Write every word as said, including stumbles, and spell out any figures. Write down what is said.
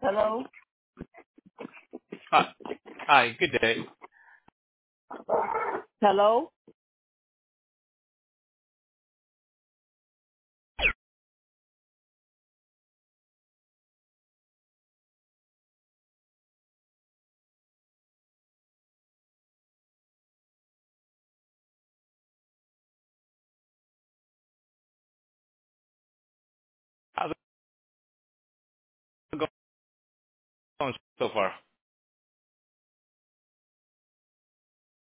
Hello? Hi. Hi, good day. Hello? How's it going so far?